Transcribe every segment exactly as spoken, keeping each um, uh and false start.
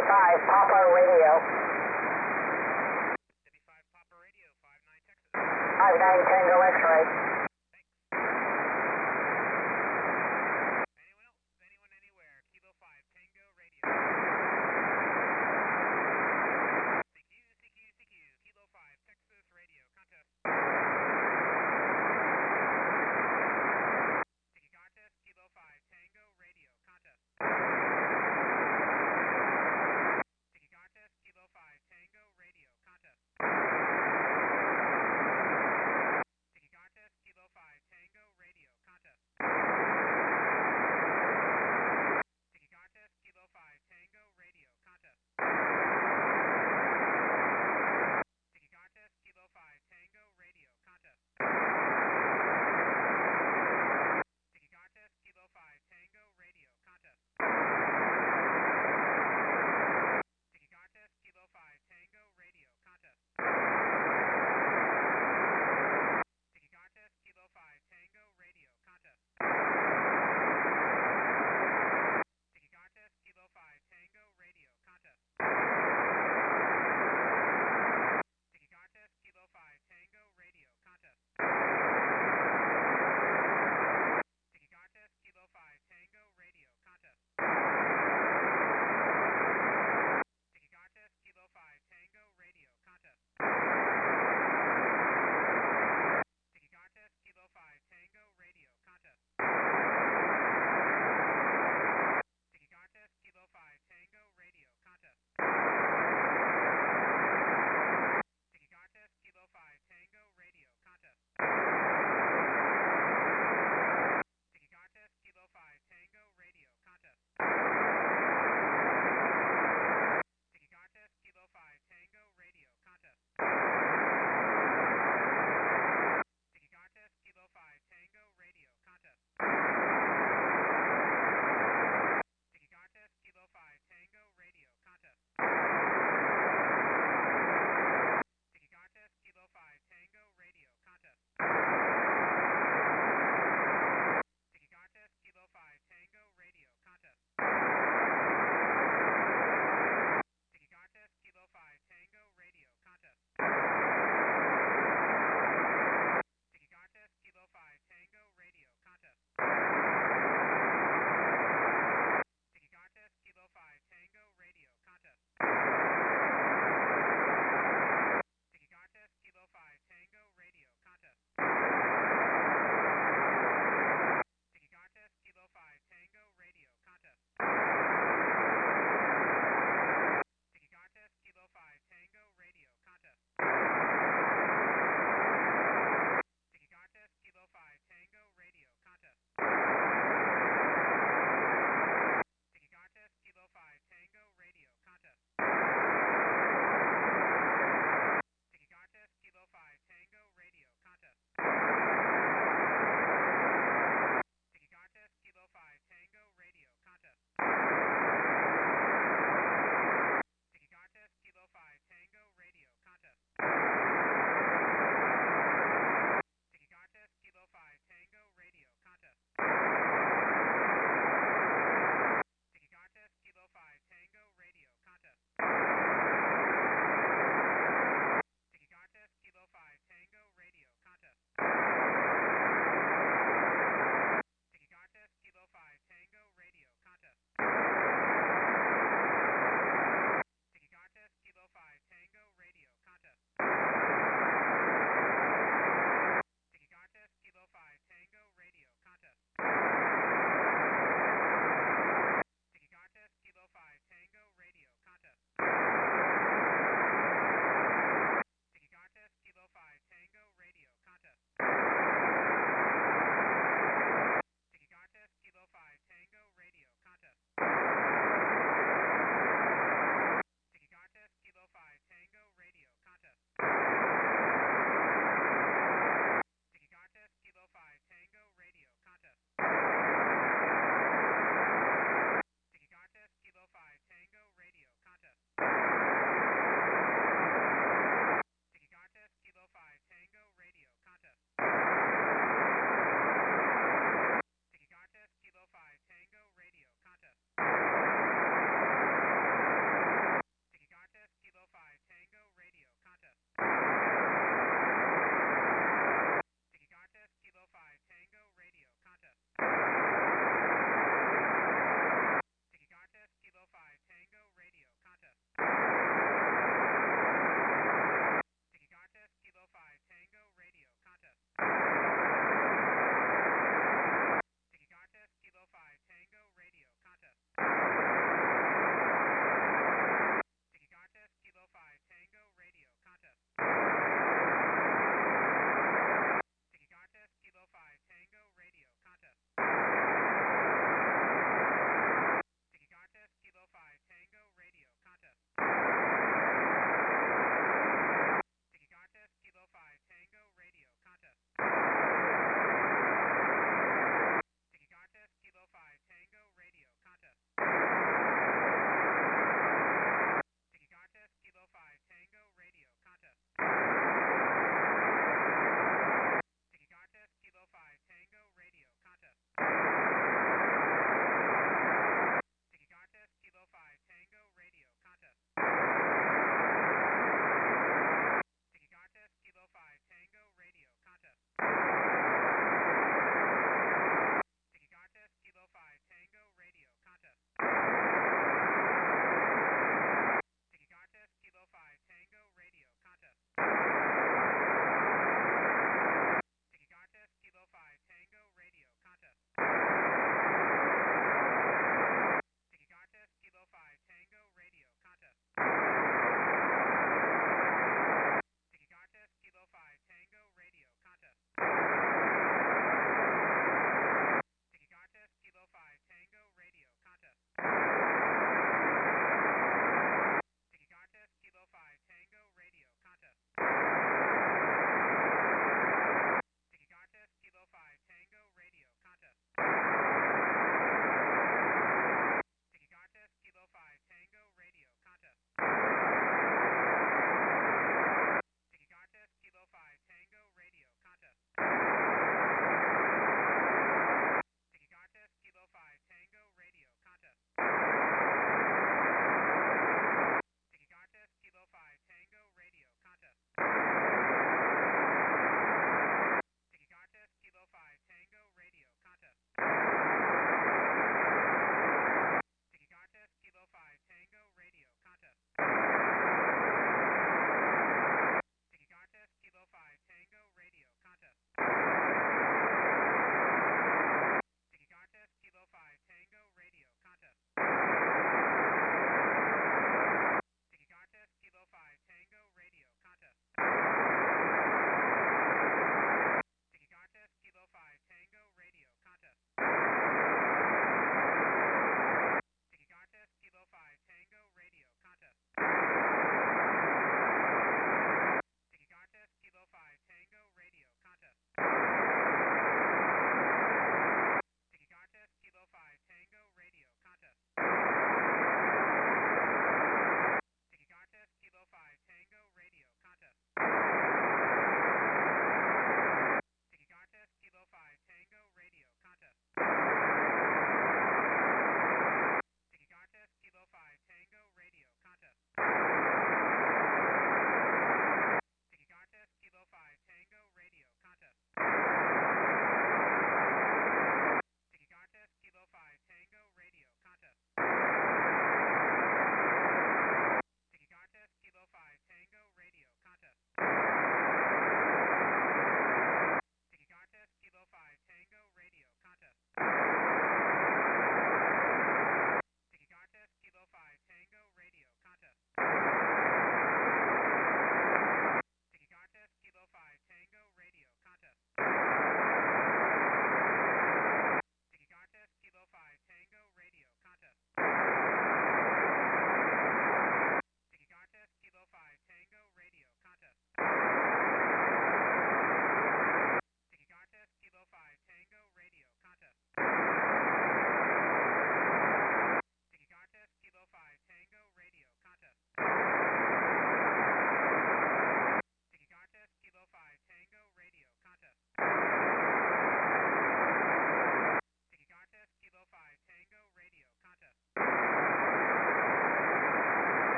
seventy-five, Papa Radio. seventy-five Papa Radio, five nine Texas. five nine Tango X-ray. Anyone else? Anyone anywhere? Kilo five Tango Radio. C Q, C Q, C Q, Kilo five Texas Radio, contest. Tiki contest, Kilo five Tango Radio, contest. Tiki contest, Kilo five Tango Radio, contest. Tiki contest,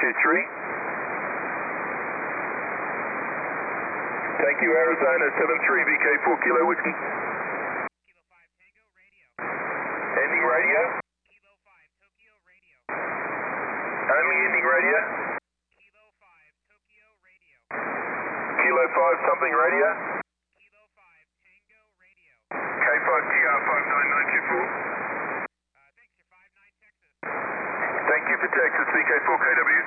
two three. Thank you, Arizona seven three, V K four Kilo Whiskey. Kilo five Tango radio. Ending radio. Kilo five Tokyo radio. Only ending radio. Kilo five Tokyo radio. Kilo five something radio. Kilo five Tango radio. K five G R five nine nine two four. Uh, thanks, you're five nine Texas. Thank you for Texas, V K four K W.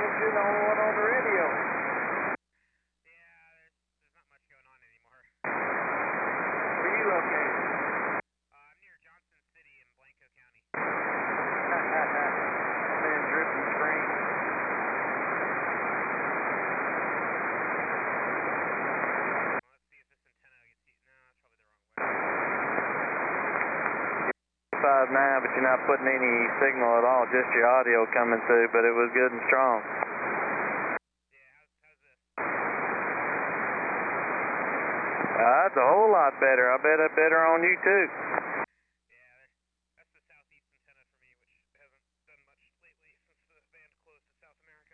guess you're the only one on the radio. Yeah, there's, there's not much going on anymore. Where are you located? Uh, I'm near Johnson City in Blanco County. I'm in Dripping Springs. Well, let's see if this antenna gets you. No, that's probably the wrong way. five nine, but you're not putting any signal at all, just your audio coming through, but it was good and strong. Yeah, how's, how's this? Uh, that's a whole lot better. I bet it's better on you too. Yeah, that's the southeast antenna for me, which hasn't done much lately since the band closed to South America.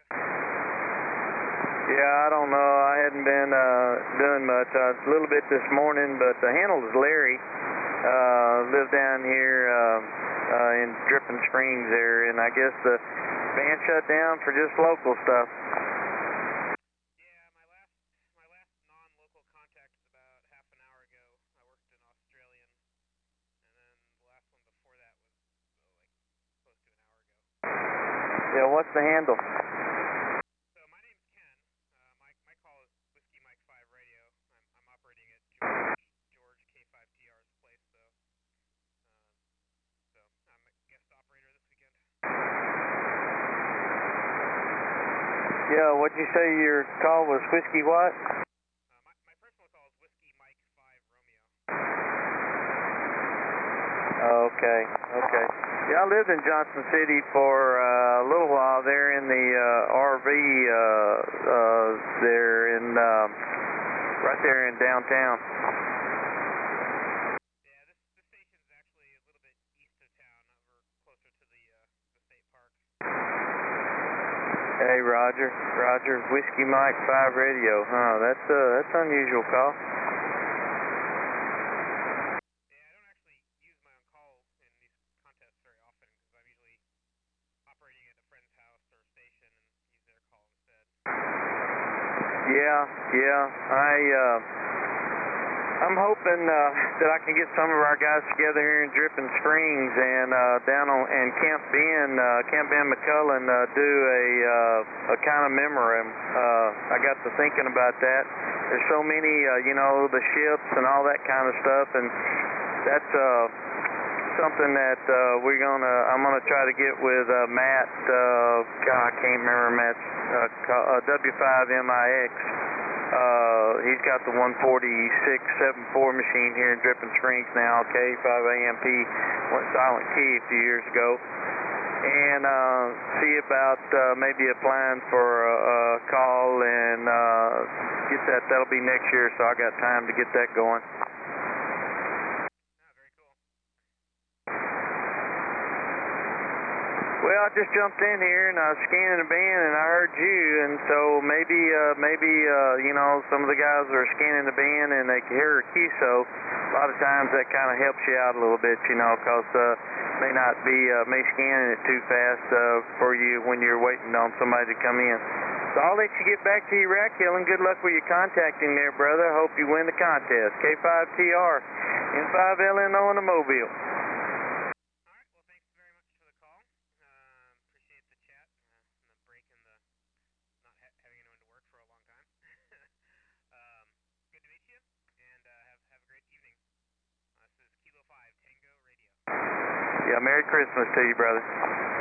Yeah, I don't know. I hadn't been uh, doing much. Uh, a little bit this morning, but the handle is Larry. Uh, live down here uh, uh, in Dripping Springs there, and I guess the band shut down for just local stuff. Yeah, my last my last non-local contact was about half an hour ago. I worked in Australian, and then the last one before that was oh, like close to an hour ago. Yeah, what's the handle? So my name's Ken. Uh, my my call is Whiskey Mike five Radio. I'm I'm operating at George George K five T R's place, though. Um, so I'm a guest operator this weekend. Yeah, what'd you say your call was? Whiskey what? Uh, my my personal call is Whiskey Mike five Romeo. Okay, okay. Yeah, I lived in Johnson City for uh, a little while there in the uh, R V uh, uh, there in um, right there in downtown. Yeah, this this station's actually a little bit east of town, over closer to the uh, the state park. Hey, Roger, Roger, Whiskey Mike five Radio. Huh? That's uh, that's unusual call. Yeah, I don't actually use my own call in these contests very often because I'm usually operating at a friend's house or station and use their call instead. Yeah, yeah. I uh, I'm hoping uh, that I can get some of our guys together here in Dripping Springs and uh, down on and Camp Ben, uh, Camp Ben McCullen, uh, do a uh, a kind of memoriam. Uh, I got to thinking about that. There's so many, uh, you know, the ships and all that kind of stuff, and that's uh, something that uh, we're gonna. I'm gonna try to get with uh, Matt. Uh, God, I can't remember Matt's uh, call, uh, W five M I X. Uh, he's got the one forty-six seventy-four machine here in Dripping Springs now, K five A M P, went silent key a few years ago, and uh, see about uh, maybe applying for a, a call and uh, get that. That'll be next year, so I got time to get that going. Ah, very cool. Well, I just jumped in here and I was scanning the band and I heard you, and so maybe, uh, maybe, uh, you know, some of the guys are scanning the band and they can hear a Q S O. A lot of times that kind of helps you out a little bit, you know, because uh, may not be uh, me scanning it too fast uh, for you when you're waiting on somebody to come in. So I'll let you get back to Iraq Hill, and good luck with your contacting there, brother. I hope you win the contest. K five T R, N five L N O in the Mobile. All right, well, thanks very much for the call. Um, appreciate the chat uh, and the break in the not ha having anyone to work for a long time. um, good to meet you, and uh, have have a great evening. Uh, this is Kilo five Tango Radio. Yeah, Merry Christmas to you, brother.